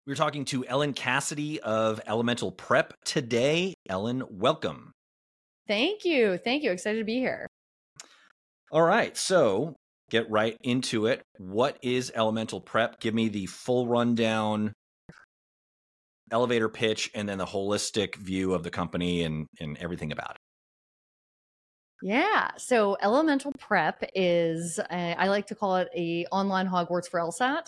We're talking to Ellen Cassidy of Elemental Prep today. Ellen, welcome. Thank you. Thank you. Excited to be here. All right. So get right into it. What is Elemental Prep? Give me the full rundown, elevator pitch, and then the holistic view of the company and everything about it. Yeah. So Elemental Prep is, I like to call it a online Hogwarts for LSAT.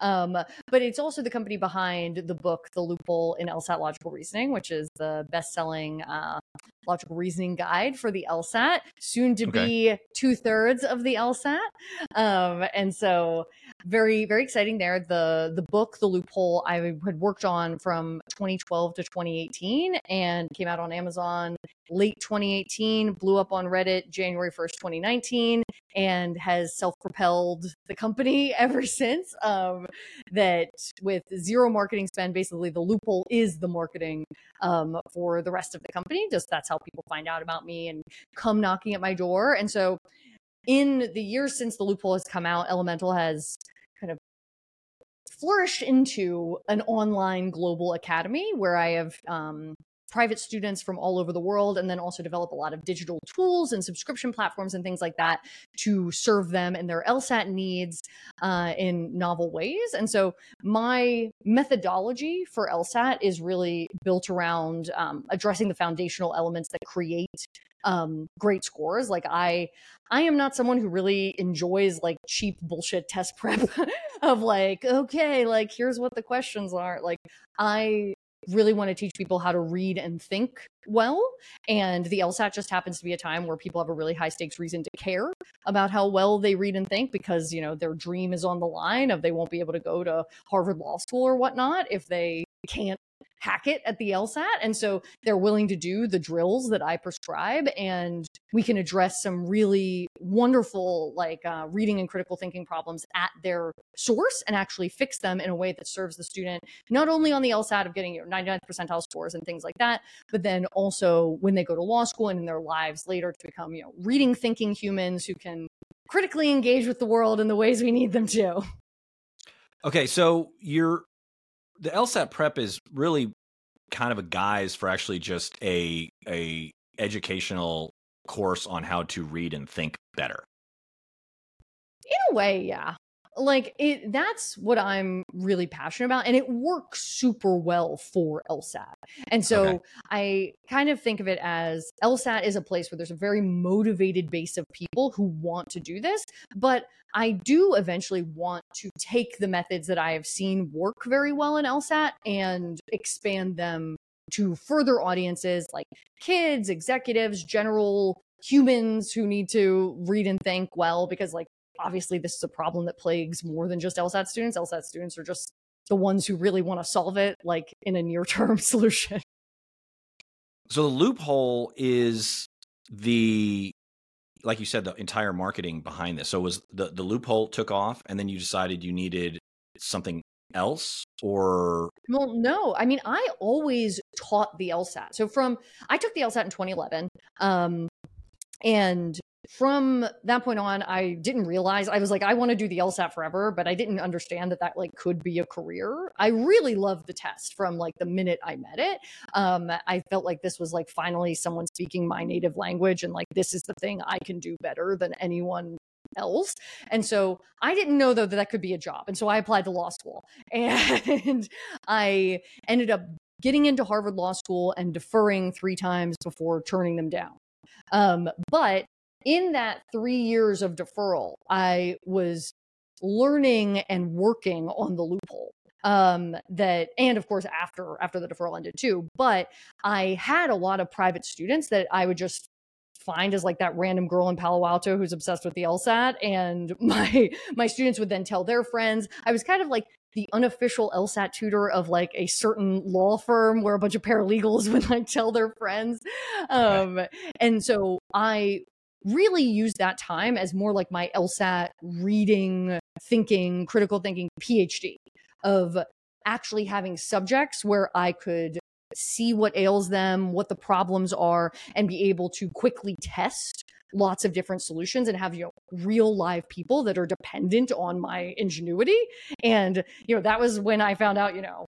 But it's also the company behind the book, The Loophole in LSAT Logical Reasoning, which is the best-selling logical reasoning guide for the LSAT, soon to be 2/3 of the LSAT. And so very, very exciting there. The book, The Loophole, I had worked on from 2012 to 2018 and came out on Amazon late 2018, blew up on Reddit January 1st, 2019, and has self-propelled the company ever since. That with zero marketing spend, basically the Loophole is the marketing for the rest of the company. Just that's how people find out about me and come knocking at my door. And so in the years since the Loophole has come out, Elemental has kind of flourished into an online global academy where I have private students from all over the world, and then also develop a lot of digital tools and subscription platforms and things like that to serve them and their LSAT needs in novel ways. And so my methodology for LSAT is really built around addressing the foundational elements that create great scores. Like I am not someone who really enjoys like cheap bullshit test prep of like, okay, like here's what the questions are. Like I really want to teach people how to read and think well. And the LSAT just happens to be a time where people have a really high stakes reason to care about how well they read and think because, you know, their dream is on the line of they won't be able to go to Harvard Law School or whatnot if they can't hack it at the LSAT. And so they're willing to do the drills that I prescribe, and we can address some really wonderful like reading and critical thinking problems at their source and actually fix them in a way that serves the student, not only on the LSAT of getting 99th percentile scores and things like that, but then also when they go to law school and in their lives later to become, you know, reading, thinking humans who can critically engage with the world in the ways we need them to. Okay, so the LSAT prep is really kind of a guise for actually just a educational course on how to read and think better. In a way, yeah. Like that's what I'm really passionate about, and it works super well for LSAT. And so I kind of think of it as LSAT is a place where there's a very motivated base of people who want to do this, but I do eventually want to take the methods that I have seen work very well in LSAT and expand them to further audiences like kids, executives, general humans who need to read and think well, because like obviously this is a problem that plagues more than just LSAT students. LSAT students are just the ones who really want to solve it like in a near-term solution. So the Loophole is like you said, the entire marketing behind this. So was the Loophole took off and then you decided you needed something else, or? Well, no, I mean, I always taught the LSAT. So I took the LSAT in 2011. And from that point on, I didn't realize, I was like, I want to do the LSAT forever, but I didn't understand that like could be a career. I really loved the test from like the minute I met it. I felt like this was like finally someone speaking my native language, and like this is the thing I can do better than anyone else. And so I didn't know though that could be a job. And so I applied to law school, and I ended up getting into Harvard Law School and deferring 3 times before turning them down. But in that 3 years of deferral, I was learning and working on the Loophole. And of course after the deferral ended too, but I had a lot of private students that I would just find as like that random girl in Palo Alto who's obsessed with the LSAT, and my students would then tell their friends. I was kind of like the unofficial LSAT tutor of like a certain law firm where a bunch of paralegals would like tell their friends. And so I really used that time as more like my LSAT reading, thinking, critical thinking PhD of actually having subjects where I could see what ails them, what the problems are, and be able to quickly test lots of different solutions and have, real live people that are dependent on my ingenuity. And, that was when I found out,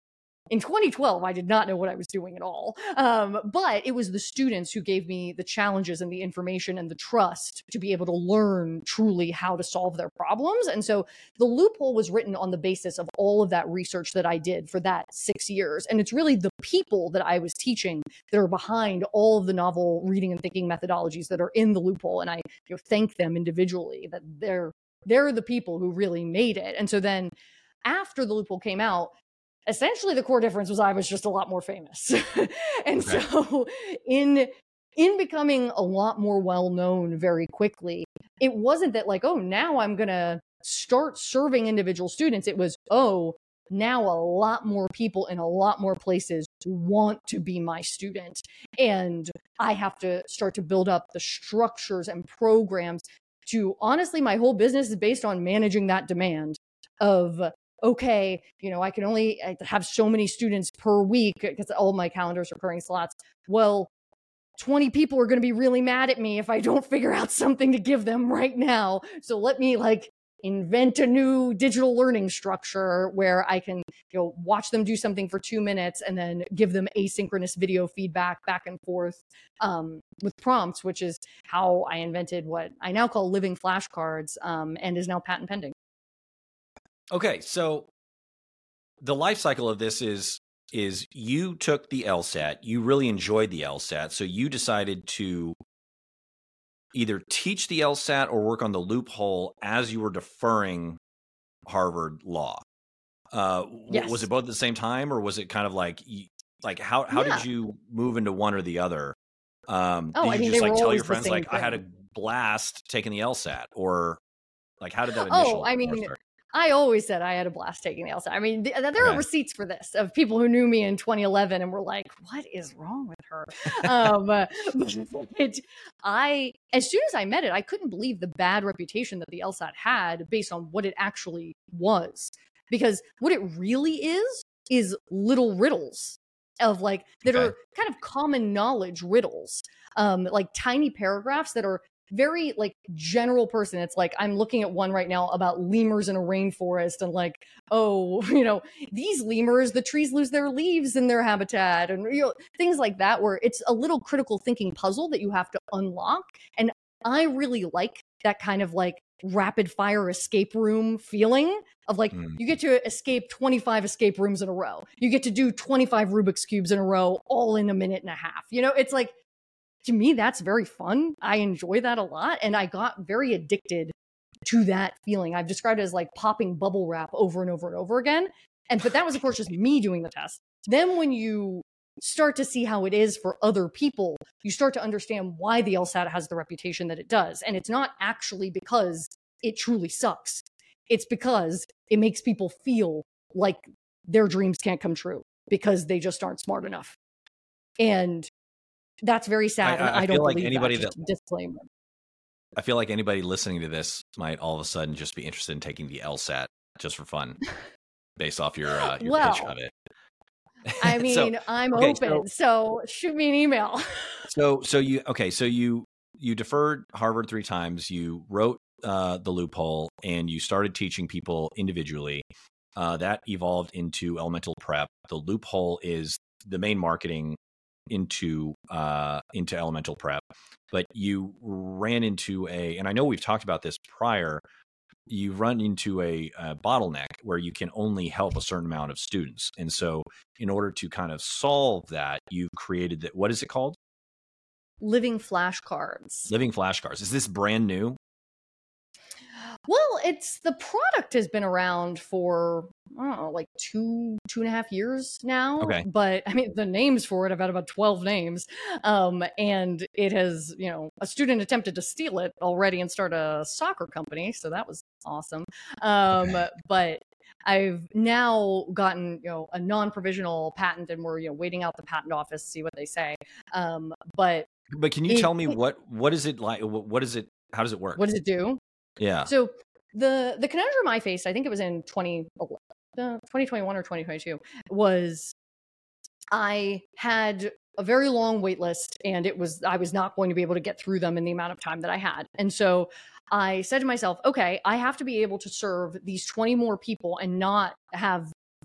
in 2012, I did not know what I was doing at all. But it was the students who gave me the challenges and the information and the trust to be able to learn truly how to solve their problems. And so the loophole was written on the basis of all of that research that I did for that 6 years. And it's really the people that I was teaching that are behind all of the novel reading and thinking methodologies that are in the loophole. And I thank them individually that they're the people who really made it. And so then after the loophole came out, essentially the core difference was I was just a lot more famous. And Okay. so in becoming a lot more well-known very quickly, it wasn't that like, oh, now I'm going to start serving individual students. It was, oh, now a lot more people in a lot more places want to be my student. And I have to start to build up the structures and programs to, honestly, my whole business is based on managing that demand of, okay, I can only have so many students per week because all my calendars are recurring slots. Well, 20 people are going to be really mad at me if I don't figure out something to give them right now. So let me invent a new digital learning structure where I can, watch them do something for 2 minutes and then give them asynchronous video feedback back and forth with prompts, which is how I invented what I now call living flashcards and is now patent pending. Okay, so the life cycle of this is you took the LSAT, you really enjoyed the LSAT, so you decided to either teach the LSAT or work on the loophole as you were deferring Harvard law. Yes. Was it both at the same time, or was it kind of how did you move into one or the other? Did you just tell your friends I had a blast taking the LSAT, or how did that initial? Start? I always said I had a blast taking the LSAT. I mean, there are receipts for this of people who knew me in 2011 and were like, "What is wrong with her?" As soon as I met it, I couldn't believe the bad reputation that the LSAT had based on what it actually was. Because what it really is little riddles of that are kind of common knowledge riddles, tiny paragraphs that are very general person. It's I'm looking at one right now about lemurs in a rainforest and these lemurs, the trees lose their leaves in their habitat and things like that, where it's a little critical thinking puzzle that you have to unlock. And I really like that kind of rapid fire escape room feeling of you get to escape 25 escape rooms in a row. You get to do 25 Rubik's Cubes in a row, all in a minute and a half. It's to me, that's very fun. I enjoy that a lot. And I got very addicted to that feeling. I've described it as popping bubble wrap over and over and over again. But that was, of course, just me doing the test. Then when you start to see how it is for other people, you start to understand why the LSAT has the reputation that it does. And it's not actually because it truly sucks. It's because it makes people feel like their dreams can't come true because they just aren't smart enough. And that's very sad. And I don't believe anybody that disclaimer. I feel like anybody listening to this might all of a sudden just be interested in taking the LSAT just for fun, based off your pitch of it. I mean, I'm open, so shoot me an email. So you deferred Harvard 3 times. You wrote the loophole, and you started teaching people individually. That evolved into Elemental Prep. The loophole is the main marketing into Elemental Prep, but you ran into and I know we've talked about this prior, you run into a bottleneck where you can only help a certain amount of students. And so in order to kind of solve that, you've created that. What is it called? Living flashcards. Living flashcards. Is this brand new? Well, the product has been around for, I don't know, 2.5 years now. Okay. But I mean, the names for it, I've had about 12 names. And it has, a student attempted to steal it already and start a soccer company. So that was awesome. But I've now gotten, a non-provisional patent, and we're, waiting out the patent office to see what they say. But can you tell me what is it like? What is it? How does it work? What does it do? Yeah. So the conundrum I faced, I think it was in 2021 or 2022, was I had a very long wait list, and I was not going to be able to get through them in the amount of time that I had. And so I said to myself, okay, I have to be able to serve these 20 more people and not have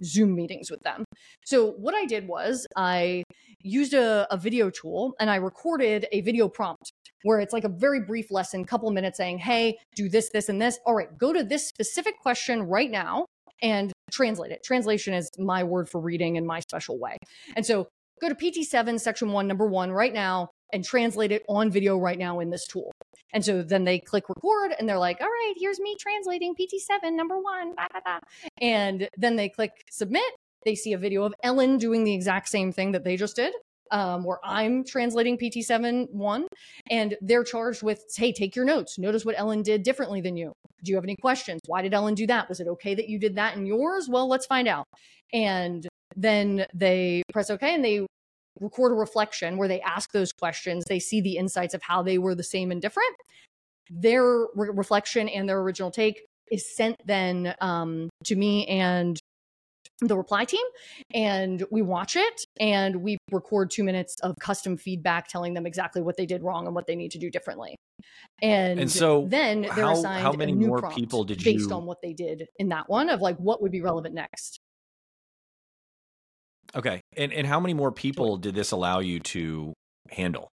Zoom meetings with them. So what I did was I used a video tool and I recorded a video prompt where it's like a very brief lesson, couple of minutes saying, hey, do this, this, and this. All right, go to this specific question right now and translate it. Translation is my word for reading in my special way. And so go to PT7, section 1, number 1 right now and translate it on video right now in this tool. And so then they click record and they're like, all right, here's me translating PT7, number 1. Blah, blah, blah. And then they click submit. They see a video of Ellen doing the exact same thing that they just did, where I'm translating PT7 1. And they're charged with, hey, take your notes. Notice what Ellen did differently than you. Do you have any questions? Why did Ellen do that? Was it okay that you did that in yours? Well, let's find out. And then they press OK and they record a reflection where they ask those questions. They see the insights of how they were the same and different. Their reflection and their original take is sent then to me and the reply team, and we watch it and we record 2 minutes of custom feedback telling them exactly what they did wrong and what they need to do differently. And so then they're assigned how many a new more prompt people did based on what they did in that one of like what would be relevant next. Okay. And how many more people did this allow you to handle?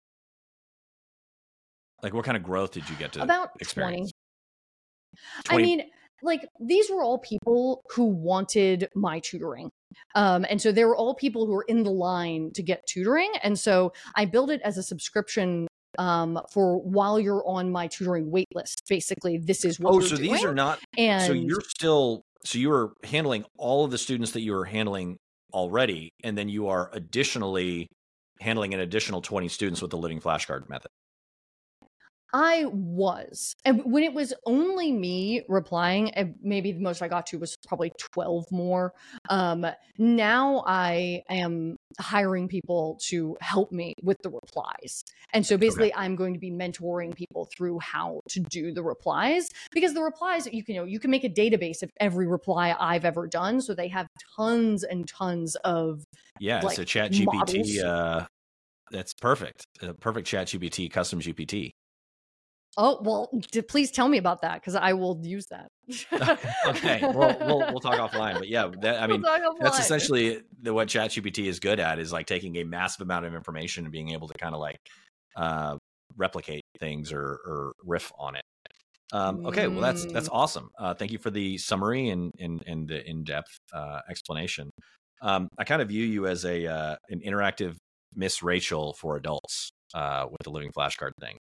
Like what kind of growth did you get to about experience? 20. I mean, like these were all people who wanted my tutoring. And so they were all people who were in the line to get tutoring. And so I built it as a subscription for while you're on my tutoring wait list. Basically, this is what we're doing. These are not, and so you were handling all of the students that you were handling already, and then you are additionally handling an additional 20 students with the living flashcard method. I was. And when it was only me replying, maybe the most I got to was probably 12 more. Now I am hiring people to help me with the replies. And so basically I'm going to be mentoring people through how to do the replies, because the replies, you can make a database of every reply I've ever done. So they have tons and tons of like, so ChatGPT, that's perfect. Perfect ChatGPT, custom GPT. Oh, well, please tell me about that because I will use that. Okay, we'll talk offline. But yeah, that's essentially what ChatGPT is good at, is like taking a massive amount of information and being able to kind of like replicate things or riff on it. Okay, well that's awesome. Thank you for the summary and the in-depth explanation. I kind of view you as an interactive Miss Rachel for adults with the living flashcard thing.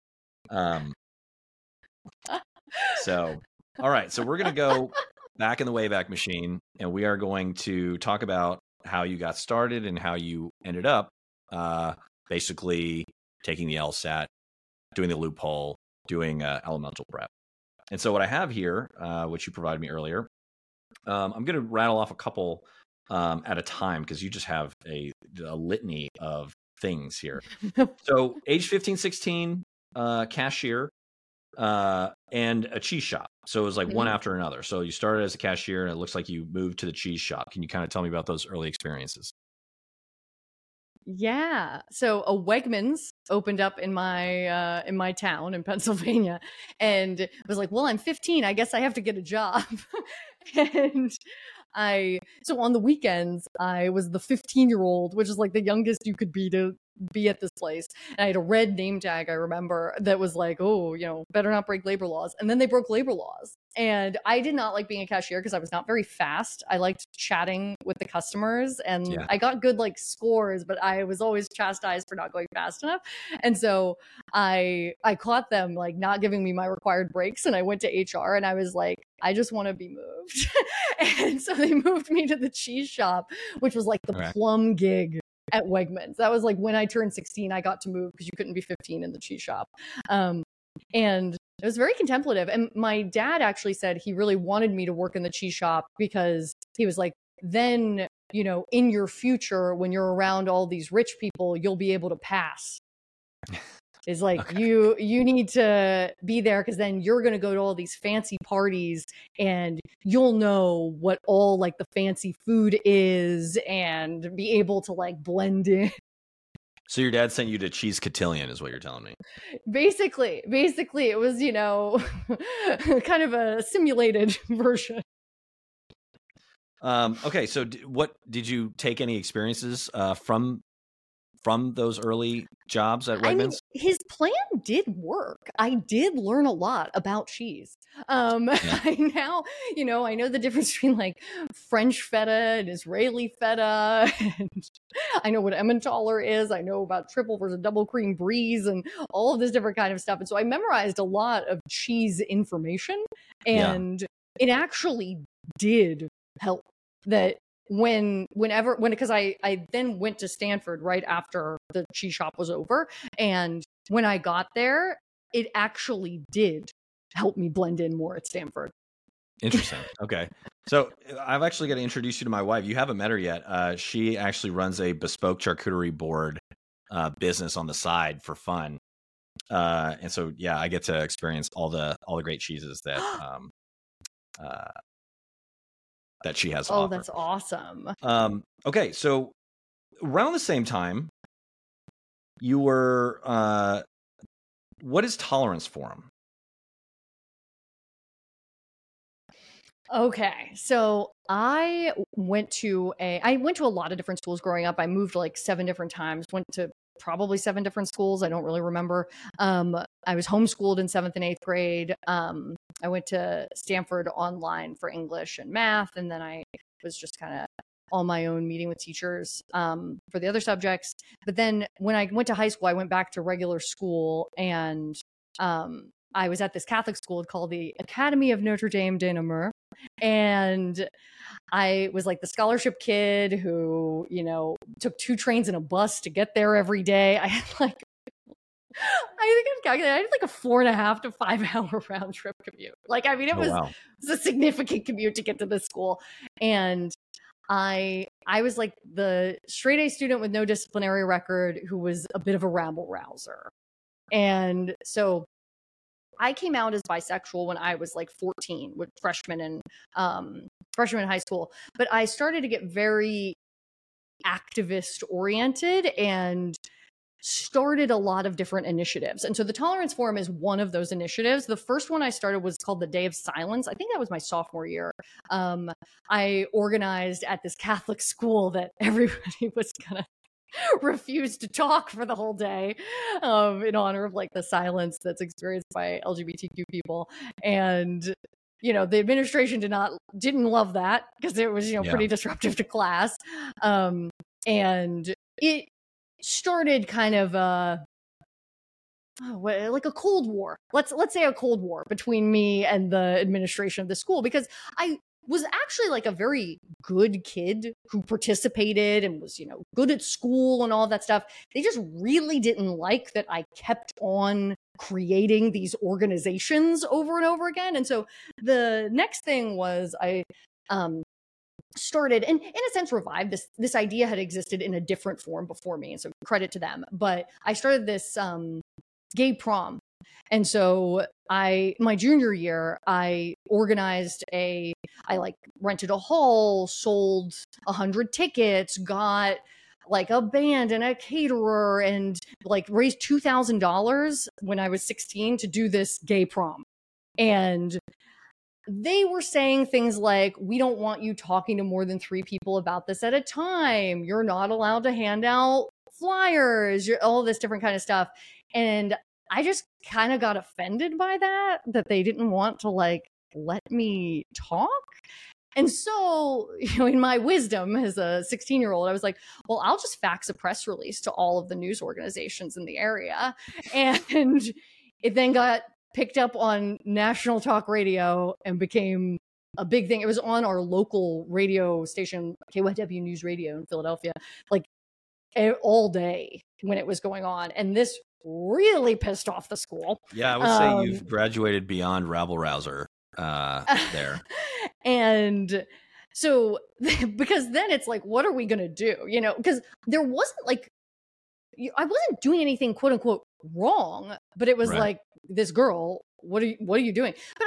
So, all right. So we're going to go back in the Wayback Machine, and we are going to talk about how you got started and how you ended up basically taking the LSAT, doing the loophole, doing elemental prep. And so what I have here, which you provided me earlier, I'm going to rattle off a couple at a time because you just have a litany of things here. So age 15, 16, cashier, and a cheese shop. So it was like one after another. So you started as a cashier and it looks like you moved to the cheese shop. Can you kind of tell me about those early experiences? Yeah. So a Wegmans opened up in my town in Pennsylvania, and it was like, well, I'm 15. I guess I have to get a job. And so on the weekends, I was the 15-year-old, which is like the youngest you could be to be at this place. And I had a red name tag, I remember, that was like, oh, better not break labor laws. And then they broke labor laws. And I did not like being a cashier because I was not very fast. I liked chatting with the customers, and I got good like scores, but I was always chastised for not going fast enough. And so I caught them like not giving me my required breaks, and I went to HR and I was like, I just want to be moved. And so they moved me to the cheese shop, which was like the plum gig at Wegmans. That was like when I turned 16, I got to move because you couldn't be 15 in the cheese shop. And it was very contemplative. And my dad actually said he really wanted me to work in the cheese shop because he was like, then, in your future, when you're around all these rich people, you'll be able to pass. It's like, you need to be there because then you're going to go to all these fancy parties and you'll know what all like the fancy food is and be able to like blend in. So your dad sent you to Cheese Cotillion is what you're telling me. Basically it was, kind of a simulated version. Okay, so what did you take any experiences from those early jobs at Wegmans? I mean, his plan did work. I did learn a lot about cheese. I now, I know the difference between like French feta and Israeli feta. And I know what Emmentaler is. I know about triple versus double cream brie and all of this different kind of stuff. And so I memorized a lot of cheese information, and it actually did help that because I then went to Stanford right after the cheese shop was over. And when I got there, it actually did help me blend in more at Stanford. Interesting. Okay. So I've actually got to introduce you to my wife. You haven't met her yet. She actually runs a bespoke charcuterie board business on the side for fun. And so, yeah, I get to experience all the great cheeses that that she has to offer. That's awesome. Okay, so around the same time, you were what is Tolerance Forum? Okay, so I went to a lot of different schools growing up. I moved like 7 different times, went to probably 7 different schools. I don't really remember. I was homeschooled in 7th and 8th grade. I went to Stanford online for English and math, and then I was just kind of on my own meeting with teachers for the other subjects. But then when I went to high school, I went back to regular school, and I was at this Catholic school called the Academy of Notre Dame de Namur. And I was like the scholarship kid who, took 2 trains and a bus to get there every day. I had like, I think I've calculated, I had like a 4.5 to 5 hour round trip commute. Like, I mean, it was a significant commute to get to this school. And I was like the straight A student with no disciplinary record who was a bit of a rabble rouser. And so I came out as bisexual when I was like 14, with freshman in high school. But I started to get very activist oriented and started a lot of different initiatives. And so the Tolerance Forum is one of those initiatives. The first one I started was called the Day of Silence. I think that was my sophomore year. I organized at this Catholic school that everybody was gonna refused to talk for the whole day in honor of like the silence that's experienced by LGBTQ people. And the administration didn't love that because it was pretty disruptive to class. And it started kind of like a Cold War. Let's say a Cold War between me and the administration of the school, because I was actually like a very good kid who participated and was, good at school and all that stuff. They just really didn't like that I kept on creating these organizations over and over again. And so the next thing was I started and in a sense revived this idea had existed in a different form before me. And so credit to them. But I started this gay prom. And so my junior year, I organized I rented a hall, sold 100 tickets, got like a band and a caterer, and like raised $2,000 when I was 16 to do this gay prom. And they were saying things like, we don't want you talking to more than 3 people about this at a time. You're not allowed to hand out flyers, all this different kind of stuff. And I just kind of got offended by that they didn't want to like let me talk. And so, in my wisdom as a 16-year-old, I was like, well, I'll just fax a press release to all of the news organizations in the area. And it then got picked up on national talk radio and became a big thing. It was on our local radio station, KYW News Radio in Philadelphia, like all day when it was going on. And this really pissed off the school. Yeah, I would say you've graduated beyond rabble rouser there. And so, because then it's like, what are we going to do? Because there wasn't like, I wasn't doing anything quote unquote wrong, but it was like, this girl, what are you doing? But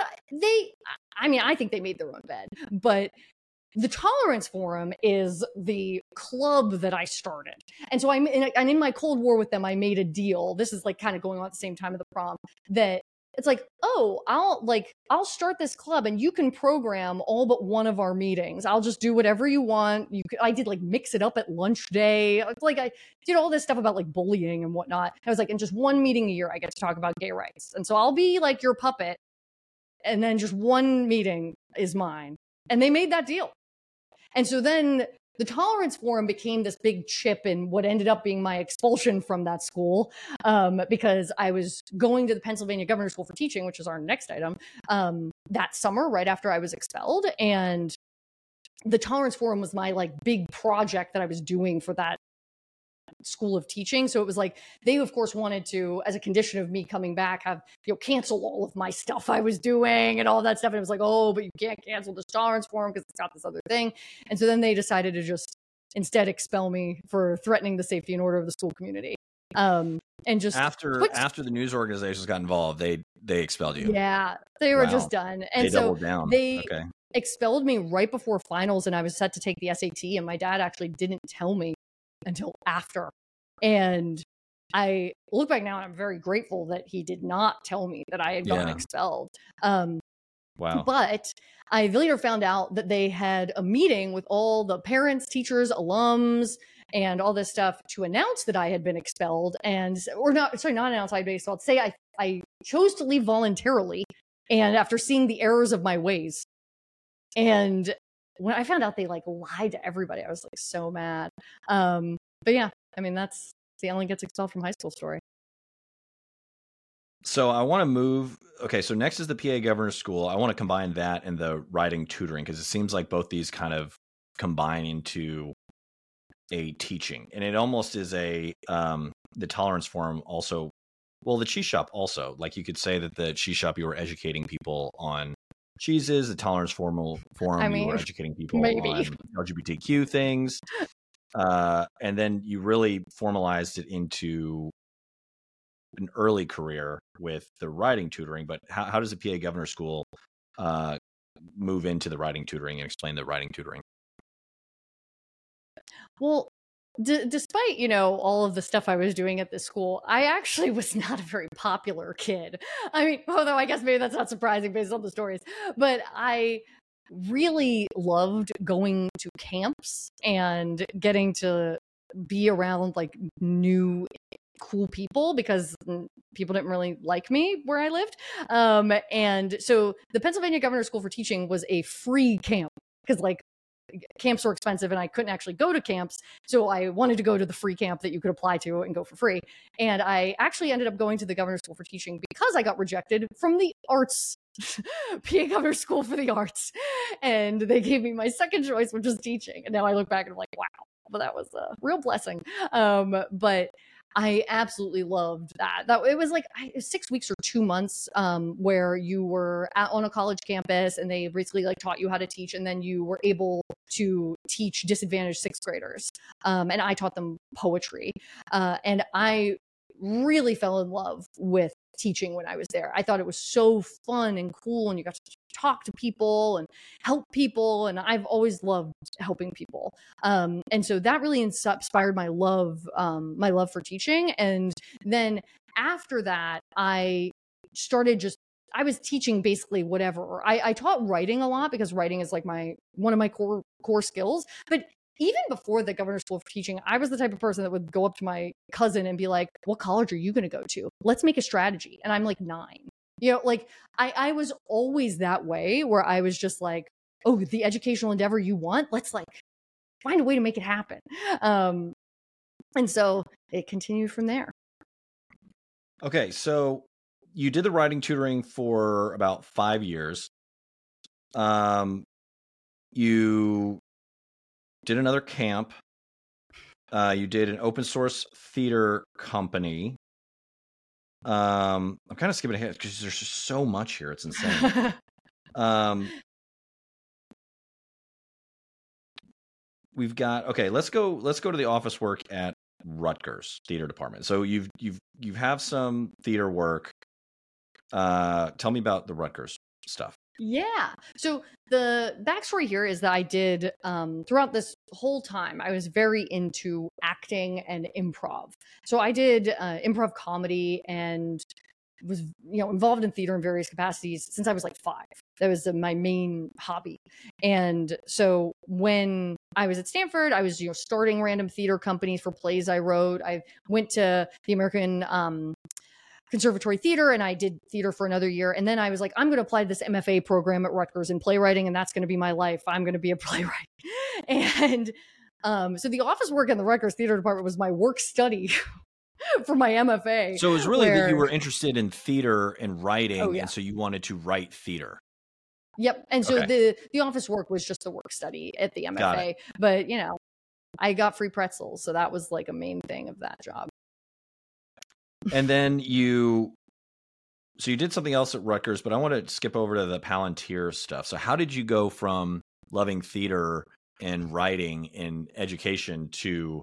I think they made their own bed. But the Tolerance Forum is the club that I started. And so I'm in my Cold War with them. I made a deal. This is like kind of going on at the same time of the prom, that it's like, oh, I'll start this club and you can program all but one of our meetings. I'll just do whatever you want. I did like mix it up at lunch day. Like I did all this stuff about like bullying and whatnot. I was like, in just one meeting a year, I get to talk about gay rights. And so I'll be like your puppet. And then just one meeting is mine. And they made that deal. And so then the Tolerance Forum became this big chip in what ended up being my expulsion from that school, because I was going to the Pennsylvania Governor's School for Teaching, which is our next item, that summer, right after I was expelled. And the Tolerance Forum was my like big project that I was doing for that school of teaching. So it was like, they of course wanted to, as a condition of me coming back, have, cancel all of my stuff I was doing and all that stuff. And it was like, oh, but you can't cancel the Tolerance Forum because it's got this other thing. And so then they decided to just instead expel me for threatening the safety and order of the school community. And just after the news organizations got involved, they expelled you. Yeah, they were just done. And they doubled down. They expelled me right before finals, and I was set to take the SAT, and my dad actually didn't tell me until after. And I look back now and I'm very grateful that he did not tell me that I had gotten expelled. Wow. But I later found out that they had a meeting with all the parents, teachers, alums, and all this stuff to announce that I had been expelled not announce I had been expelled, say I chose to leave voluntarily and after seeing the errors of my ways. And when I found out they like lied to everybody, I was like so mad. But yeah, I mean, that's the Ellen gets expelled from high school story. So I want to move. Okay, so next is the PA Governor's School. I want to combine that and the writing tutoring because it seems like both these kind of combine into a teaching, and it almost is a the Tolerance Forum also. Well, the cheese shop also, like you could say that the cheese shop, you were educating people on cheeses. The Tolerance Forum, you were educating people on LGBTQ things. And then you really formalized it into an early career with the writing tutoring. But how does the PA Governor's School move into the writing tutoring and explain the writing tutoring? Well, despite, all of the stuff I was doing at this school, I actually was not a very popular kid. I mean, although I guess maybe that's not surprising based on the stories, but I really loved going to camps and getting to be around like new cool people because people didn't really like me where I lived. And so the Pennsylvania Governor's School for Teaching was a free camp because like camps were expensive and I couldn't actually go to camps. So I wanted to go to the free camp that you could apply to and go for free. And I actually ended up going to the Governor's School for Teaching because I got rejected from the arts PA Governor's School for the Arts. And they gave me my second choice, which is teaching. And now I look back and I'm like, wow, well, that was a real blessing. But I absolutely loved that. It was like 6 weeks or 2 months where you were on a college campus and they basically like taught you how to teach. And then you were able to teach disadvantaged sixth graders. And I taught them poetry. And I really fell in love with teaching when I was there. I thought it was so fun and cool and you got to talk to people and help people. And I've always loved helping people. And so that really inspired my love for teaching. And then after that, I was teaching basically whatever. I taught writing a lot because writing is like one of my core skills. But even before the Governor's School for Teaching, I was the type of person that would go up to my cousin and be like, what college are you going to go to? Let's make a strategy. And I'm like 9. Like I was always that way where I was just like, oh, the educational endeavor you want, let's like find a way to make it happen. And so it continued from there. Okay, so you did the writing tutoring for about 5 years. You did another camp. You did an open source theater company. I'm kind of skipping ahead because there's just so much here. It's insane. We've got let's go to the office work at Rutgers Theater Department. So you have some theater work. Tell me about the Rutgers stuff. Yeah. So the backstory here is that I did, throughout this whole time, I was very into acting and improv. So I did improv comedy and was, involved in theater in various capacities since I was like 5. That was my main hobby. And so when I was at Stanford, I was, starting random theater companies for plays I wrote. I went to the American Conservatory Theater, and I did theater for another year. And then I was like, I'm going to apply to this MFA program at Rutgers in playwriting, and that's going to be my life. I'm going to be a playwright. And so the office work in the Rutgers Theater Department was my work study for my MFA. So it was really that you were interested in theater and writing, and so you wanted to write theater. Yep. And so the office work was just the work study at the MFA. But, I got free pretzels. So that was like a main thing of that job. And then you did something else at Rutgers, but I want to skip over to the Palantir stuff. So how did you go from loving theater and writing in education to,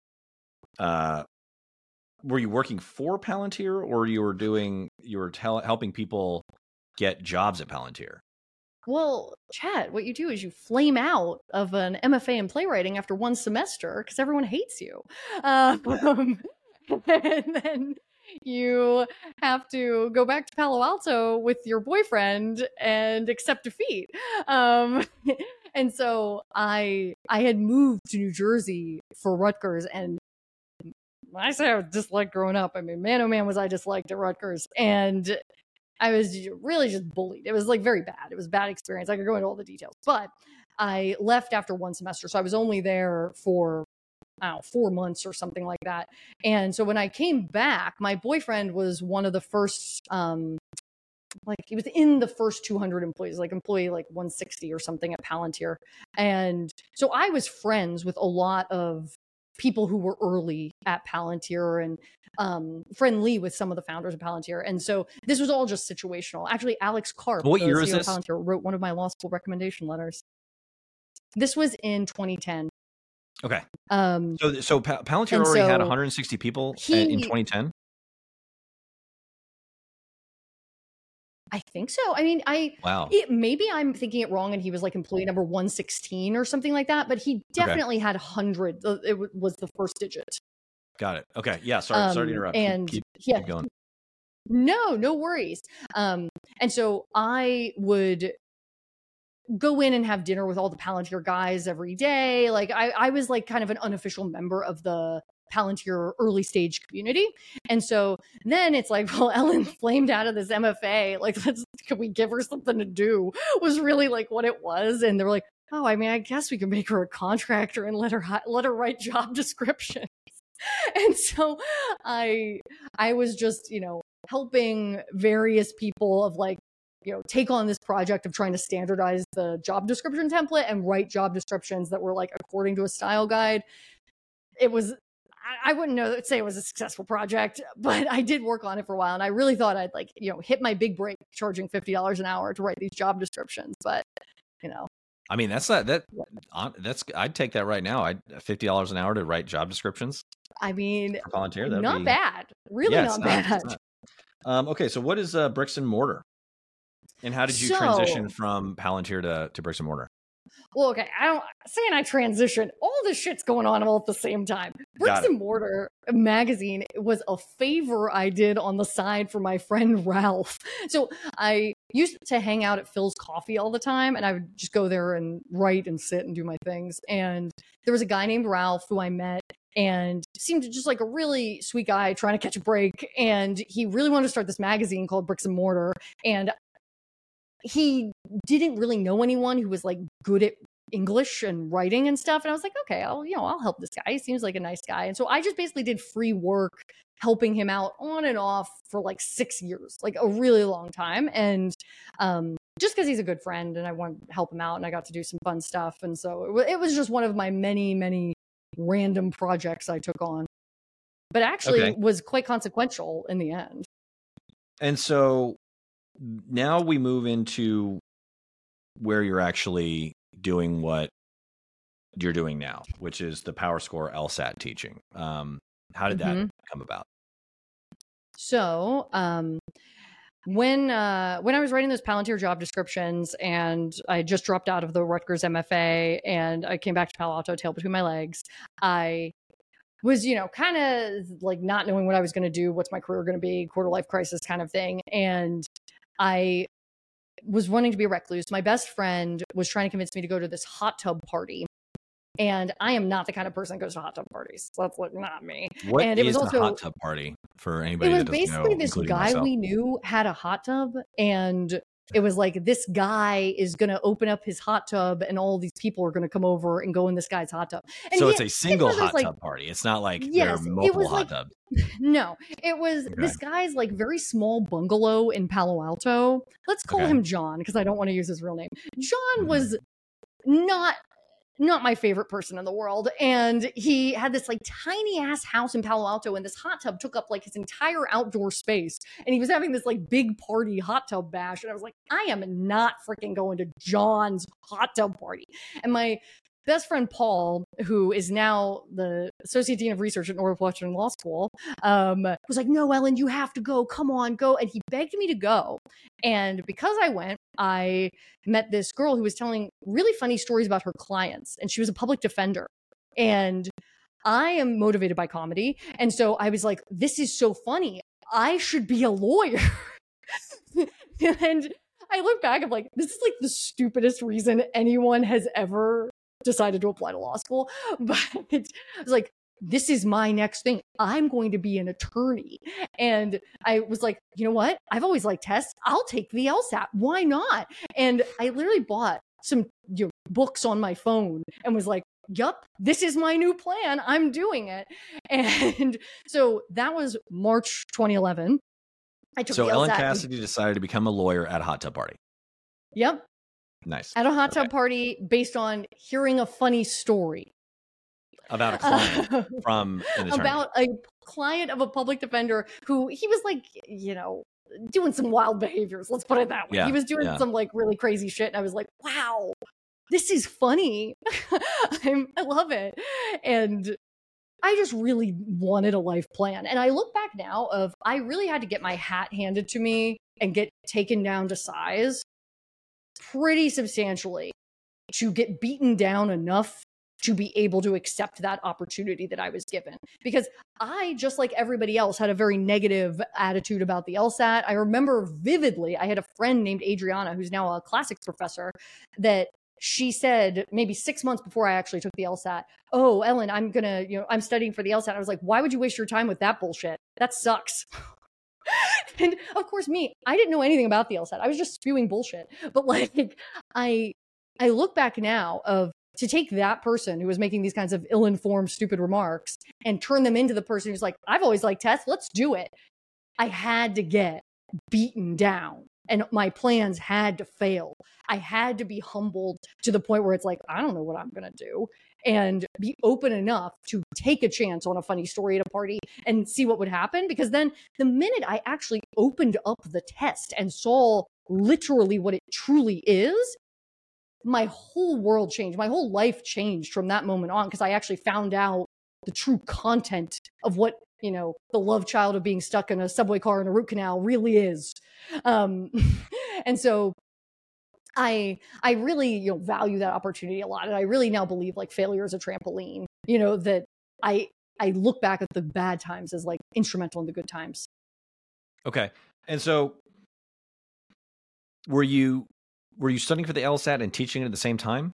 were you working for Palantir, or you were helping people get jobs at Palantir? Well, Chad, what you do is you flame out of an MFA in playwriting after one semester because everyone hates you. And then you have to go back to Palo Alto with your boyfriend and accept defeat. And so I had moved to New Jersey for Rutgers, and when I say I was disliked growing up, I mean, man, oh man, was I disliked at Rutgers. And I was really just bullied. It was like very bad. It was a bad experience. I could go into all the details, but I left after one semester. So I was only there for 4 months or something like that. And so when I came back, my boyfriend was one of the first, he was in the first 200 employees, like employee like 160 or something at Palantir. And so I was friends with a lot of people who were early at Palantir, and friendly with some of the founders of Palantir. And so this was all just situational. Actually, Alex Karp, what year is this? Palantir, wrote one of my law school recommendation letters. This was in 2010. Okay. So Palantir already had 160 people in 2010? I think so. I mean, wow. Maybe I'm thinking it wrong, and he was like employee number 116 or something like that. But he definitely had 100. It was the first digit. Got it. Okay. Yeah. Sorry to interrupt. And keep going. No worries. And so I would go in and have dinner with all the Palantir guys every day. Like I was like kind of an unofficial member of the Palantir early stage community. And so then it's like, well, Ellen flamed out of this MFA. Like, can we give her something to do? Was really like what it was. And they were like, oh, I mean, I guess we can make her a contractor and let her write job descriptions. And so I was just, helping various people of like, take on this project of trying to standardize the job description template and write job descriptions that were like according to a style guide. It was, I wouldn't say it was a successful project, but I did work on it for a while, and I really thought I'd like, hit my big break charging $50 an hour to write these job descriptions. But, I mean, that's I'd take that right now. $50 an hour to write job descriptions. I mean, for Palantir, not bad. Really not bad. Okay. So what is bricks and mortar? And how did you transition from Palantir to bricks and mortar? Well, okay, I don't saying I transitioned. All this shit's going on all at the same time. Bricks and Mortar magazine was a favor I did on the side for my friend Ralph. So I used to hang out at Phil's Coffee all the time, and I would just go there and write and sit and do my things. And there was a guy named Ralph who I met, and seemed just like a really sweet guy trying to catch a break. And he really wanted to start this magazine called Bricks and Mortar. And he didn't really know anyone who was like good at English and writing and stuff. And I was like, okay, I'll help this guy. He seems like a nice guy. And so I just basically did free work helping him out on and off for like 6 years, like a really long time. And just because he's a good friend and I wanted to help him out, and I got to do some fun stuff. And so it was just one of my many, many random projects I took on, but actually was quite consequential in the end. And so now we move into where you're actually doing what you're doing now, which is the PowerScore LSAT teaching. How did that come about? So when I was writing those Palantir job descriptions, and I just dropped out of the Rutgers MFA and I came back to Palo Alto, tail between my legs, I was, kind of like not knowing what I was going to do, what's my career going to be, quarter life crisis kind of thing. And I was wanting to be a recluse. My best friend was trying to convince me to go to this hot tub party. And I am not the kind of person that goes to hot tub parties. So that's like not me. What and it was is also a hot tub party for it anybody was that doesn't know, basically this including guy myself? we knew had a hot tub, and it was like this guy is going to open up his hot tub and all these people are going to come over and go in this guy's hot tub. And So it's a single hot tub party. It's not like there are yes, it multiple was hot like tubs. no, it was Okay. this guy's like very small bungalow in Palo Alto. Let's call Okay. him John because I don't want to use his real name. John Mhm. was not my favorite person in the world. And he had this like tiny ass house in Palo Alto, and this hot tub took up like his entire outdoor space. And he was having this like big party hot tub bash. And I was like, I am not freaking going to John's hot tub party. And my best friend Paul, who is now the Associate Dean of Research at Northwestern Law School, was like, no, Ellen, you have to go. Come on, go. And he begged me to go. And because I went, I met this girl who was telling really funny stories about her clients. And she was a public defender. And I am motivated by comedy. And so I was like, this is so funny. I should be a lawyer. And I look back, I'm like, this is like the stupidest reason anyone has ever decided to apply to law school. But I was like, this is my next thing. I'm going to be an attorney. And I was like, you know what? I've always liked tests. I'll take the LSAT. Why not? And I literally bought some books on my phone and was like, yup, this is my new plan. I'm doing it. And so that was March 2011. I took So the Ellen LSAT. Cassidy decided to become a lawyer at a hot tub party. Yep. Nice. At a hot tub Okay. party based on hearing a funny story About a client from an attorney. about a client of a public defender who he was like, doing some wild behaviors. Let's put it that way. Yeah, He was doing yeah. some like really crazy shit. And I was like, wow, this is funny. I love it. And I just really wanted a life plan. And I look back now of I really had to get my hat handed to me and get taken down to size pretty substantially to get beaten down enough to be able to accept that opportunity that I was given. Because I, just like everybody else, had a very negative attitude about the LSAT. I remember vividly, I had a friend named Adriana, who's now a classics professor, that she said maybe 6 months before I actually took the LSAT, oh, Ellen, I'm studying for the LSAT. I was like, why would you waste your time with that bullshit? That sucks. And of course, I didn't know anything about the LSAT. I was just spewing bullshit. But like, I look back now to take that person who was making these kinds of ill-informed, stupid remarks and turn them into the person who's like, I've always liked tests. Let's do it. I had to get beaten down and my plans had to fail. I had to be humbled to the point where it's like, I don't know what I'm going to do, and be open enough to take a chance on a funny story at a party and see what would happen. Because then the minute I actually opened up the test and saw literally what it truly is, my whole world changed. My whole life changed from that moment on, because I actually found out the true content of what, the love child of being stuck in a subway car in a root canal really is. And so I really, value that opportunity a lot. And I really now believe like failure is a trampoline, that I look back at the bad times as like instrumental in the good times. Okay. And so were you studying for the LSAT and teaching it at the same time?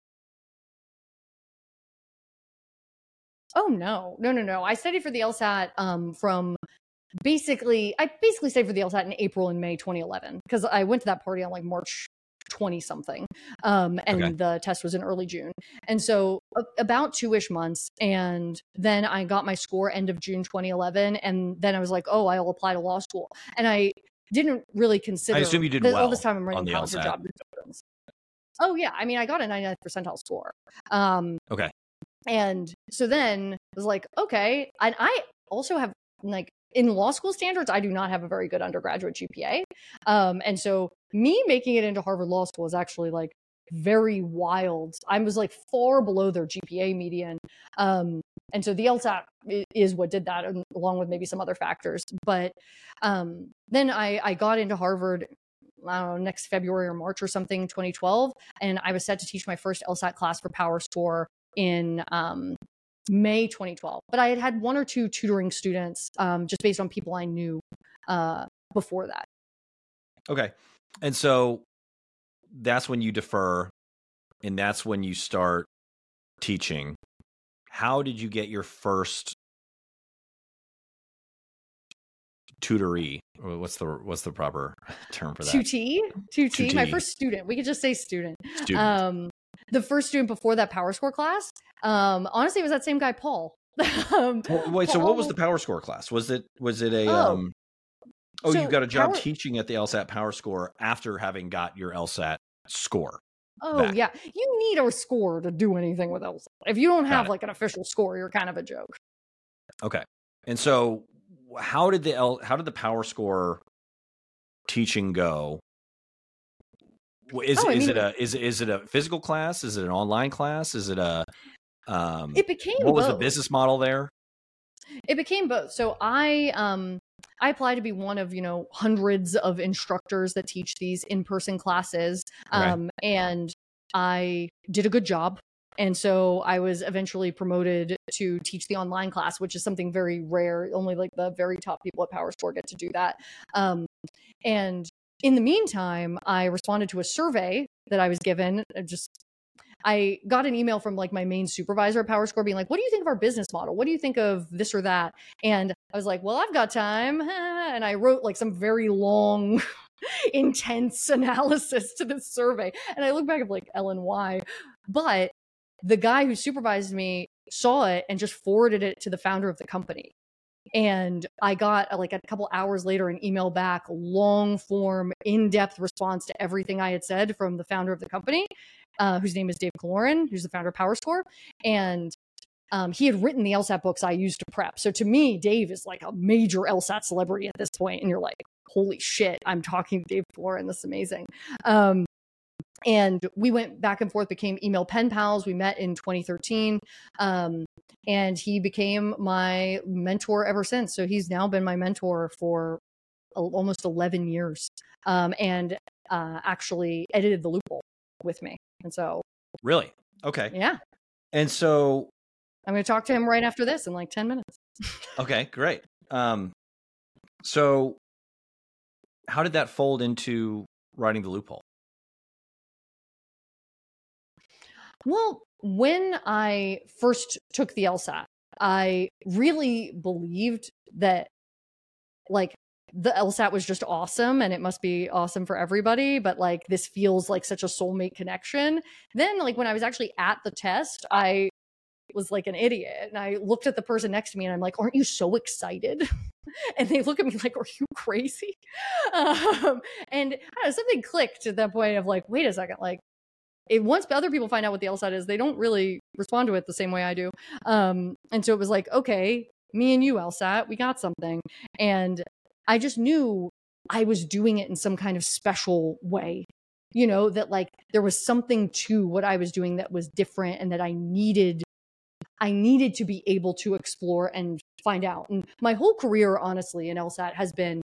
Oh, no. I studied for the LSAT I basically studied for the LSAT in April and May 2011, because I went to that party on like March 20 something. And the test was in early June. And so about 2-ish months. And then I got my score end of June 2011. And then I was like, oh, I'll apply to law school. And I didn't really consider. I assume you did well all this time I'm running on the college LSAT. job. Oh yeah. I mean, I got a 99th percentile score. Okay. And so then I was like, okay. And I also have like, in law school standards, I do not have a very good undergraduate GPA. And so me making it into Harvard Law School is actually like very wild. I was like far below their GPA median. And so the LSAT is what did that, along with maybe some other factors. But then I got into Harvard, I don't know, next February or March or something, 2012. And I was set to teach my first LSAT class for PowerScore in May 2012. But I had had one or two tutoring students just based on people I knew before that. Okay. And so that's when you defer, and that's when you start teaching. How did you get your first tutoree? What's the proper term for that? Tutee. My first student. We could just say student. The first student before that Power Score class. Honestly, it was that same guy, Paul. Wait, so what was the Power Score class? Was it a so you got a job teaching at the LSAT Power Score after having got your LSAT score? Oh, yeah. You need a score to do anything with LSAT. If you don't have like an official score, you're kind of a joke. Okay. And so how did the Power Score teaching go? Is it a physical class? Is it an online class? Is it a it became what was both. the business model there? It became both. So I applied to be one of, hundreds of instructors that teach these in-person classes. And I did a good job. And so I was eventually promoted to teach the online class, which is something very rare. Only like the very top people at PowerScore get to do that. And in the meantime, I responded to a survey that I was given. I got an email from like my main supervisor at PowerScore being like, what do you think of our business model? What do you think of this or that? And I was like, well, I've got time. And I wrote like some very long, intense analysis to this survey. And I look back at like Ellen, why? But the guy who supervised me saw it and just forwarded it to the founder of the company. And I got like a couple hours later an email back, long form, in-depth response to everything I had said from the founder of the company, whose name is Dave Kaloran, who's the founder of PowerScore. And he had written the LSAT books I used to prep. So to me, Dave is like a major LSAT celebrity at this point. And you're like, holy shit, I'm talking to Dave Kaloran. This is amazing. And we went back and forth, became email pen pals. We met in 2013. And he became my mentor ever since. So he's now been my mentor for almost 11 years. And actually edited The Loophole with me. And so. Really? Okay. Yeah. And so. I'm going to talk to him right after this in like 10 minutes. Okay, great. So how did that fold into writing The Loophole? Well, when I first took the LSAT, I really believed that like the LSAT was just awesome and it must be awesome for everybody, but like this feels like such a soulmate connection. Then like when I was actually at the test, I was like an idiot and I looked at the person next to me and I'm like, aren't you so excited? And they look at me like, are you crazy? And I don't know, something clicked at that point of like, wait a second, like once other people find out what the LSAT is, they don't really respond to it the same way I do. And so it was like, okay, me and you, LSAT, we got something. And I just knew I was doing it in some kind of special way, that like there was something to what I was doing that was different and that I needed to be able to explore and find out. And my whole career, honestly, in LSAT has been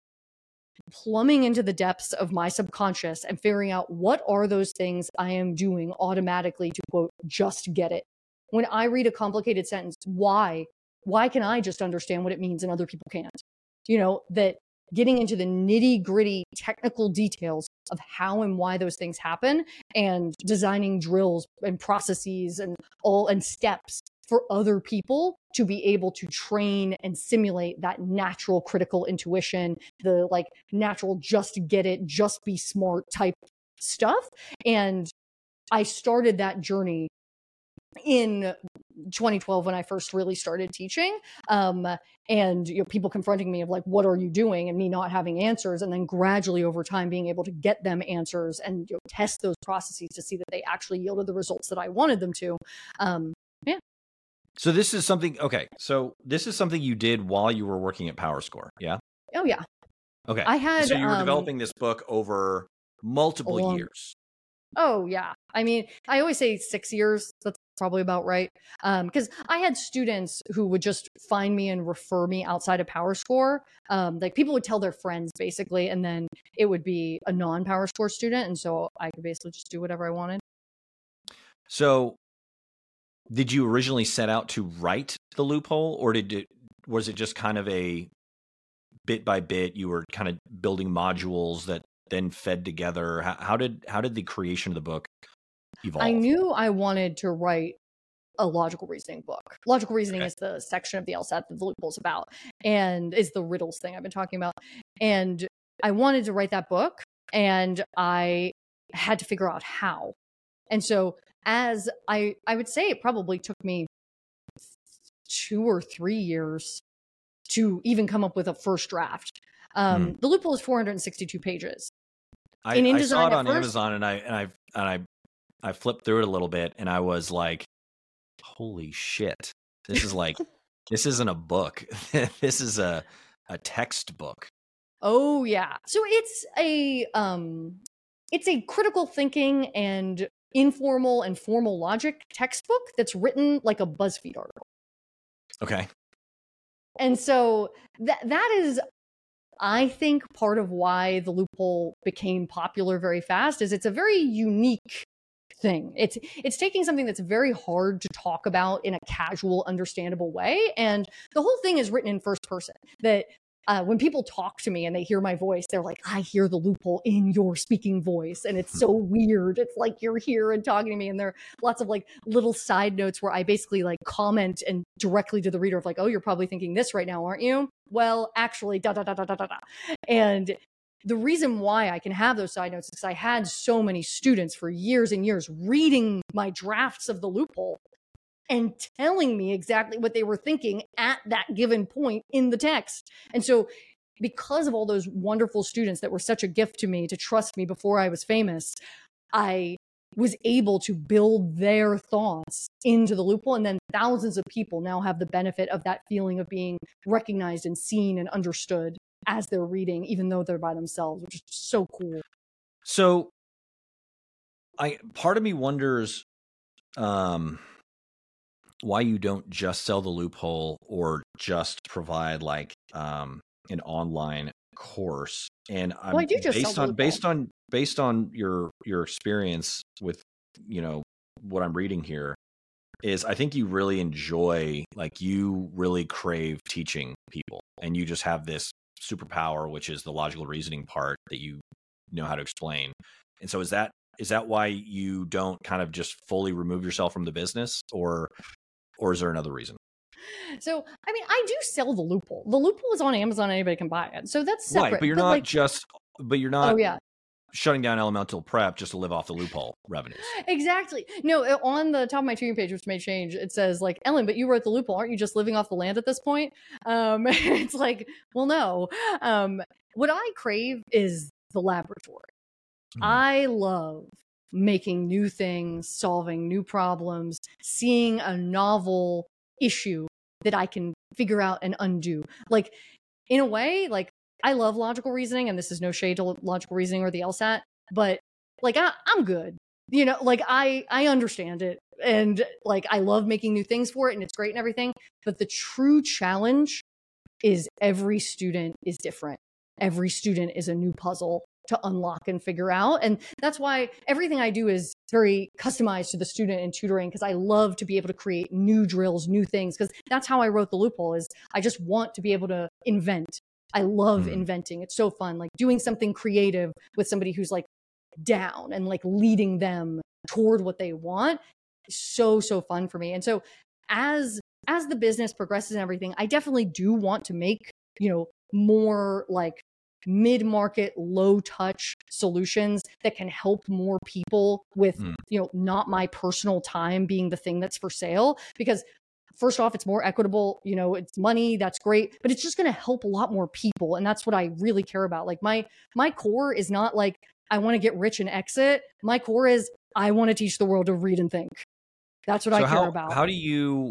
plumbing into the depths of my subconscious and figuring out what are those things I am doing automatically to quote, just get it. When I read a complicated sentence, why can I just understand what it means and other people can't? That getting into the nitty gritty technical details of how and why those things happen and designing drills and processes and steps for other people to be able to train and simulate that natural critical intuition, the like natural just get it, just be smart type stuff. And I started that journey in 2012 when I first really started teaching. And people confronting me of like, what are you doing? And me not having answers. And then gradually over time being able to get them answers and test those processes to see that they actually yielded the results that I wanted them to. Yeah. So this is something, okay. So this is something you did while you were working at PowerScore, yeah? Oh, yeah. Okay. So you were developing this book over multiple years. Oh, yeah. I mean, I always say 6 years. That's probably about right. Because I had students who would just find me and refer me outside of PowerScore. Like people would tell their friends basically, and then it would be a non-PowerScore student. And so I could basically just do whatever I wanted. So Did you originally set out to write the loophole, or was it just kind of a bit by bit? You were kind of building modules that then fed together. How did the creation of the book evolve? I knew I wanted to write a logical reasoning book. Logical reasoning is the section of the LSAT that the loophole's about, and is the riddles thing I've been talking about. And I wanted to write that book, and I had to figure out how. And so as I would say it probably took me 2 or 3 years to even come up with a first draft. The loophole is 462 pages. I saw it on Amazon, and I flipped through it a little bit, and I was like, holy shit. This is like, this isn't a book. This is a textbook. Oh yeah. So it's a critical thinking and informal and formal logic textbook that's written like a BuzzFeed article. Okay. And so that is, I think, part of why the loophole became popular very fast. Is it's a very unique thing. It's taking something that's very hard to talk about in a casual, understandable way, and the whole thing is written in first person. That when people talk to me and they hear my voice, they're like, I hear the loophole in your speaking voice. And it's so weird. It's like you're here and talking to me. And there are lots of like little side notes where I basically like comment and directly to the reader of like, oh, you're probably thinking this right now, aren't you? Well, actually, da da da da da da da. And the reason why I can have those side notes is because I had so many students for years and years reading my drafts of the loophole and telling me exactly what they were thinking at that given point in the text. And so because of all those wonderful students that were such a gift to me to trust me before I was famous, I was able to build their thoughts into the loophole. And then thousands of people now have the benefit of that feeling of being recognized and seen and understood as they're reading, even though they're by themselves, which is so cool. So part of me wonders, why you don't just sell the loophole or just provide like an online course. And I do just based on your experience with, you know, what I'm reading here, is I think you really enjoy, like, you really crave teaching people, and you just have this superpower, which is the logical reasoning part that you know how to explain. And so is that why you don't kind of just fully remove yourself from the business, or is there another reason? So, I mean, I do sell the loophole. The loophole is on Amazon. Anybody can buy it. So that's separate. Right, but you're not oh, yeah, shutting down Elemental Prep just to live off the loophole revenues. Exactly. No, on the top of my Turing page, which may change, it says like, Ellen, but you wrote the loophole. Aren't you just living off the land at this point? It's like, well, no. What I crave is the laboratory. I love making new things, solving new problems, seeing a novel issue that I can figure out and undo. Like, in a way, like, I love logical reasoning, and this is no shade to logical reasoning or the LSAT, but like, I'm good. You know, like, I understand it, and like, I love making new things for it, and it's great and everything. But the true challenge is every student is different. Every student is a new puzzle to unlock and figure out. And that's why everything I do is very customized to the student in tutoring, because I love to be able to create new drills, new things, because that's how I wrote the loophole. Is I just want to be able to invent. I love inventing. It's so fun, like doing something creative with somebody who's like down and like leading them toward what they want. So fun for me. And so as the business progresses and everything, I definitely do want to make, you know, more like mid-market, low-touch solutions that can help more people with, you know, not my personal time being the thing that's for sale. Because first off, it's more equitable, you know, it's money, that's great, but it's just going to help a lot more people. And that's what I really care about. Like my core is not like, I want to get rich and exit. My core is, I want to teach the world to read and think. That's what I care about. How do you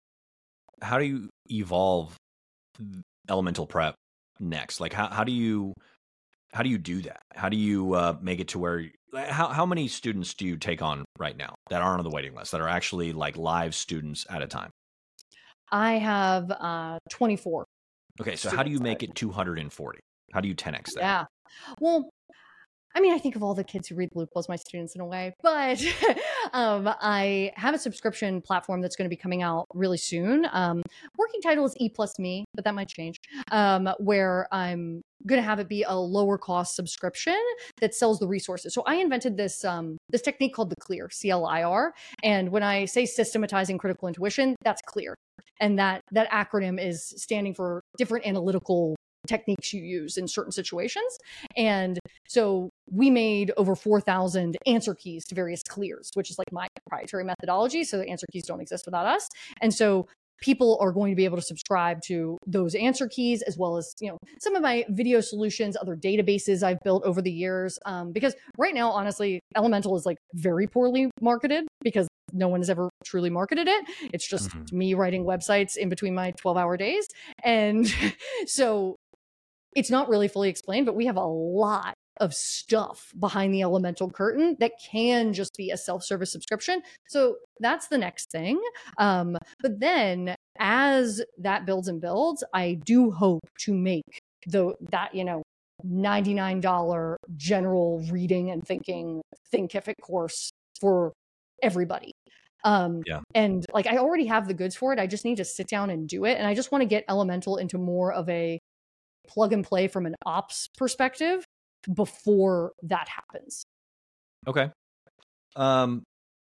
evolve Elemental Prep next? Like, how do you do that? How do you make it to where, how many students do you take on right now that aren't on the waiting list, that are actually like live students at a time? I have 24. Okay, so how do you make it 240? How do you 10x that? Yeah. Well, I mean, I think of all the kids who read the Loophole as my students in a way, but I have a subscription platform that's going to be coming out really soon. Working title is E+Me, but that might change. Where I'm going to have it be a lower cost subscription that sells the resources. So I invented this this technique called the CLEAR, CLIR. And when I say systematizing critical intuition, that's CLEAR. And that acronym is standing for different analytical techniques you use in certain situations. And so we made over 4,000 answer keys to various clears, which is like my proprietary methodology. So the answer keys don't exist without us. And so people are going to be able to subscribe to those answer keys, as well as, some of my video solutions, other databases I've built over the years. Because right now, honestly, Elemental is like very poorly marketed because no one has ever truly marketed it. It's just me writing websites in between my 12-hour days. And so it's not really fully explained, but we have a lot of stuff behind the Elemental curtain that can just be a self-service subscription. So that's the next thing. But then as that builds and builds, I do hope to make that $99 general reading and thinkific course for everybody. And like, I already have the goods for it. I just need to sit down and do it. And I just want to get Elemental into more of a plug and play from an ops perspective before that happens. Okay. So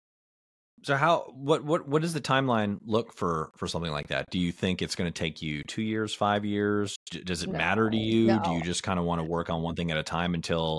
what does the timeline look for something like that? Do you think it's going to take you 2 years, 5 years? Does it matter to you? No. Do you just kind of want to work on one thing at a time until?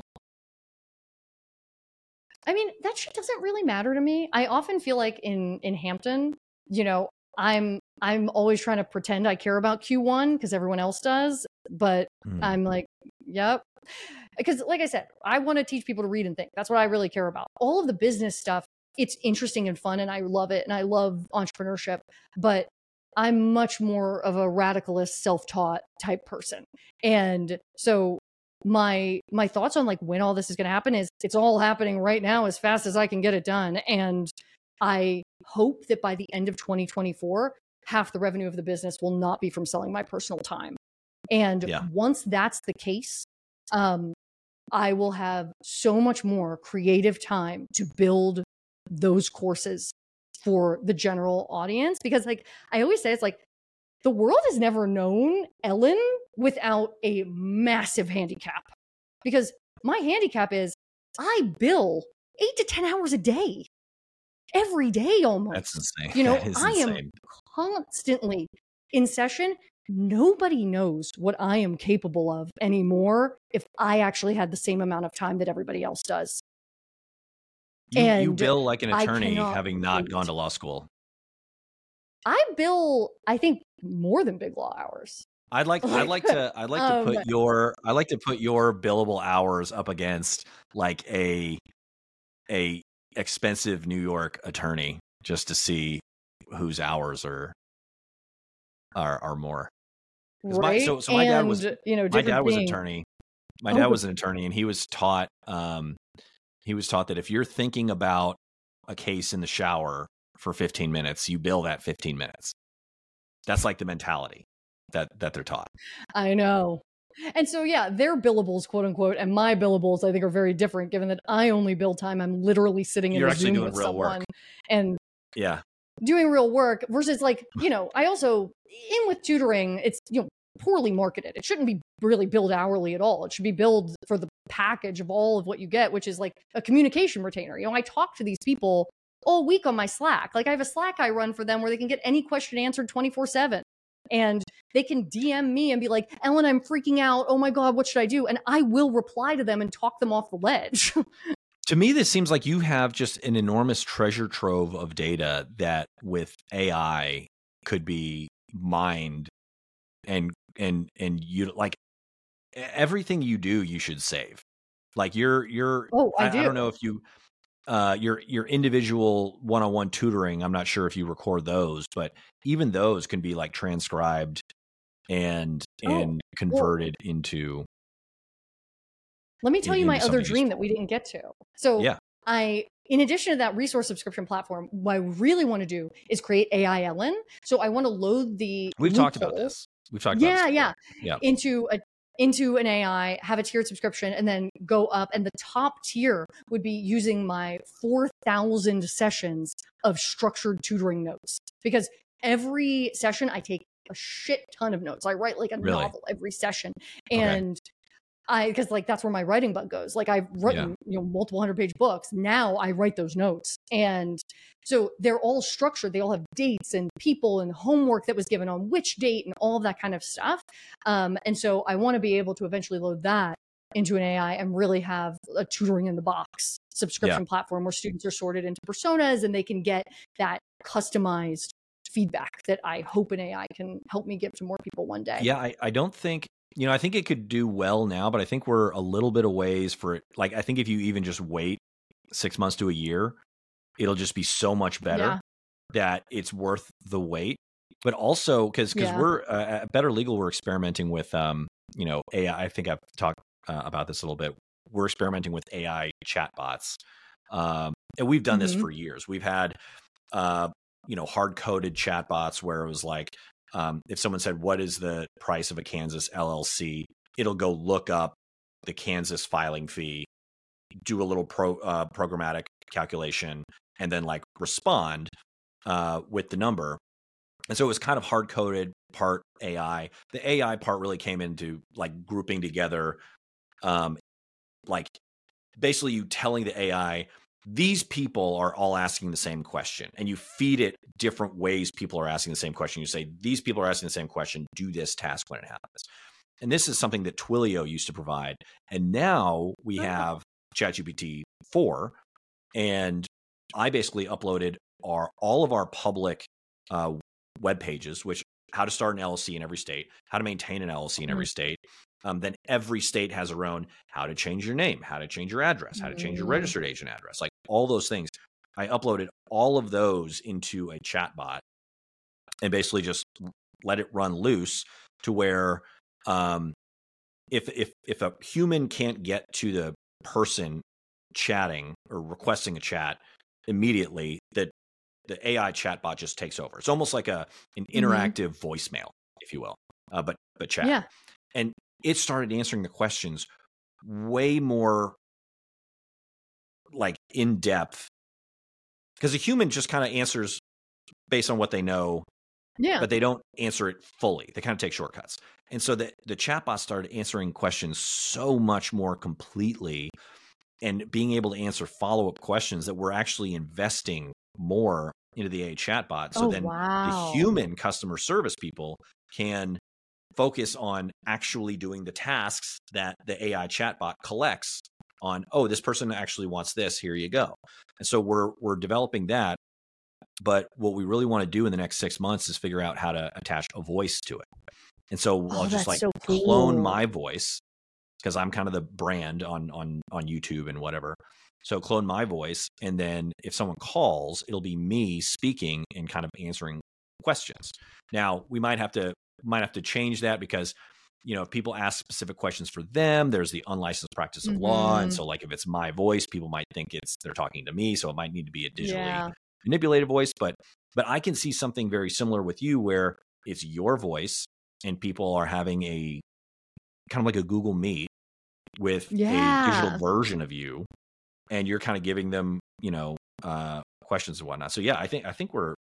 I mean, that shit doesn't really matter to me. I often feel like in Hampton, I'm always trying to pretend I care about Q1 because everyone else does, but I'm like, yep. Because like I said, I want to teach people to read and think. That's what I really care about. All of the business stuff, it's interesting and fun, and I love it, and I love entrepreneurship, but I'm much more of a radicalist, self-taught type person. And so my thoughts on like when all this is going to happen is it's all happening right now as fast as I can get it done. And I hope that by the end of 2024, half the revenue of the business will not be from selling my personal time. And once that's the case, I will have so much more creative time to build those courses for the general audience. Because like I always say, it's like the world has never known Ellen without a massive handicap. Because my handicap is I bill 8 to 10 hours a day. Every day almost. That's insane. I am constantly in session. Nobody knows what I am capable of anymore if I actually had the same amount of time that everybody else does. You bill like an attorney having not gone to law school. I bill, I think, more than big law hours. I'd like to put your billable hours up against like a expensive New York attorney just to see whose hours are more. Right. So my dad was an attorney. My dad was an attorney, and he was taught that if you're thinking about a case in the shower for 15 minutes, you bill that 15 minutes. That's like the mentality that they're taught. I know. And so, their billables, quote unquote, and my billables, I think, are very different, given that I only bill time I'm literally sitting in a Zoom with someone work. And doing real work versus like, I also, with tutoring, it's, poorly marketed. It shouldn't be really billed hourly at all. It should be billed for the package of all of what you get, which is like a communication retainer. I talk to these people all week on my Slack. Like I have a Slack I run for them where they can get any question answered 24/7. And they can DM me and be like, Ellen, I'm freaking out. Oh my God, what should I do? And I will reply to them and talk them off the ledge. To me, this seems like you have just an enormous treasure trove of data that with AI could be mined and you like everything you do, you should save. Like I don't know if you, your individual one-on-one tutoring, I'm not sure if you record those, but even those can be like transcribed and converted into. Let me tell you my other dream that we didn't get to. So in addition to that resource subscription platform, what I really want to do is create AI Ellen. So I want to load the We've talked about this. We've talked about this. Into into an AI, have a tiered subscription, and then go up. And the top tier would be using my 4,000 sessions of structured tutoring notes, because every session I take a shit ton of notes. I write like a novel every session. And because like that's where my writing bug goes. Like I've written, multiple 100-page books. Now I write those notes. And so they're all structured. They all have dates and people and homework that was given on which date and all of that kind of stuff. And so I want to be able to eventually load that into an AI and really have a tutoring in the box subscription platform where students are sorted into personas and they can get that customized feedback that I hope an AI can help me give to more people one day. Yeah, I don't think, I think it could do well now, but I think we're a little bit of ways for it. Like, I think if you even just wait 6 months to a year, it'll just be so much better that it's worth the wait. But also because we're at Better Legal, we're experimenting with, AI. I think I've talked about this a little bit. We're experimenting with AI chatbots. And we've done this for years. We've had, hard-coded chatbots where it was like, if someone said, what is the price of a Kansas LLC? It'll go look up the Kansas filing fee, do a little programmatic calculation, and then like respond with the number. And so it was kind of hard-coded, part AI. The AI part really came into like grouping together, like basically you telling the AI, these people are all asking the same question, and you feed it different ways people are asking the same question. You say, these people are asking the same question, do this task when it happens. And this is something that Twilio used to provide. And now we have ChatGPT 4, and I basically uploaded all of our public web pages, which how to start an LLC in every state, how to maintain an LLC in every state. Then every state has their own, how to change your name, how to change your address, how to change your registered agent address, like all those things. I uploaded all of those into a chatbot and basically just let it run loose to where if a human can't get to the person chatting or requesting a chat immediately, that the AI chatbot just takes over. It's almost like an interactive voicemail, if you will, but chat. Yeah. And it started answering the questions way more like in depth, because a human just kind of answers based on what they know, but they don't answer it fully. They kind of take shortcuts. And so the chatbot started answering questions so much more completely and being able to answer follow-up questions that we're actually investing more into the AI chatbot. So the human customer service people can focus on actually doing the tasks that the AI chatbot collects on. Oh, this person actually wants this. Here you go. And so we're developing that. But what we really want to do in the next 6 months is figure out how to attach a voice to it. And so I'll just like clone my voice, because I'm kind of the brand on YouTube and whatever. So clone my voice, and then if someone calls, it'll be me speaking and kind of answering questions. Now we might have to change that, because if people ask specific questions for them, there's the unlicensed practice of law. And so like if it's my voice, people might think they're talking to me. So it might need to be a digitally manipulated voice. But I can see something very similar with you, where it's your voice and people are having a kind of like a Google Meet with a digital version of you, and you're kind of giving them, questions and whatnot. So yeah, I think we're,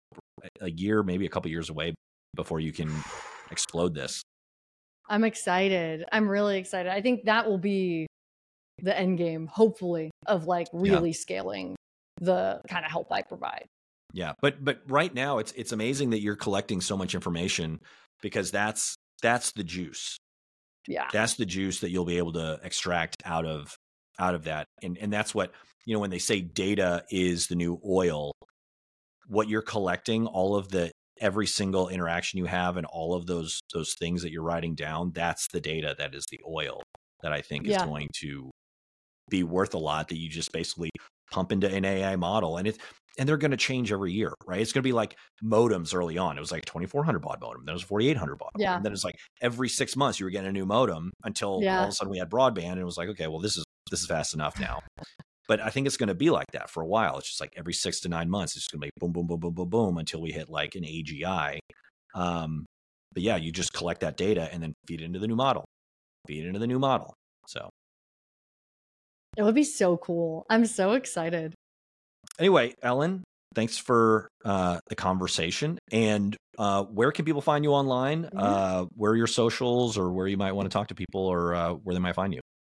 a year, maybe a couple years away before you can explode this. I'm excited. I'm really excited. I think that will be the end game, hopefully, of like really scaling the kind of help I provide. Yeah. But right now it's amazing that you're collecting so much information, because that's the juice. Yeah. That's the juice that you'll be able to extract out of that. And that's what, when they say data is the new oil, what you're collecting, all of every single interaction you have and all of those things that you're writing down, that's the data that is the oil that I think is going to be worth a lot, that you just basically pump into an AI model. And they're going to change every year, right? It's going to be like modems early on. It was like 2400 baud modem. Then it was 4800 baud. Yeah. And then it's like every 6 months you were getting a new modem, until all of a sudden we had broadband, and it was like, okay, well, this is fast enough now. But I think it's going to be like that for a while. It's just like every 6 to 9 months, it's going to be boom, boom, boom, boom, boom, boom, until we hit like an AGI. But yeah, you just collect that data and then feed it into the new model. feed into the new model. So It would be so cool. I'm so excited. anyway, Ellen, thanks for the conversation. And where can people find you online? Where are your socials, or where you might want to talk to people, or where they might find you?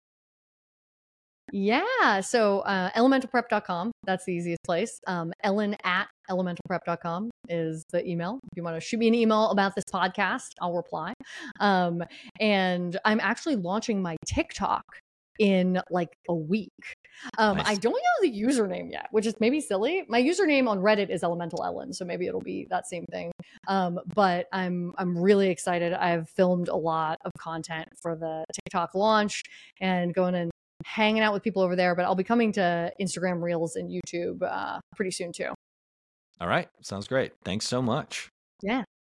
Yeah. So elementalprep.com. That's the easiest place. Ellen at elementalprep.com is the email. If you want to shoot me an email about this podcast, I'll reply. And I'm actually launching my TikTok in like a week. Nice. I don't know the username yet, which is maybe silly. My username on Reddit is Elemental Ellen, so maybe it'll be that same thing. But I'm really excited. I've filmed a lot of content for the TikTok launch and going and hanging out with people over there. But I'll be coming to Instagram Reels and YouTube pretty soon too. All right. Sounds great. Thanks so much. Yeah.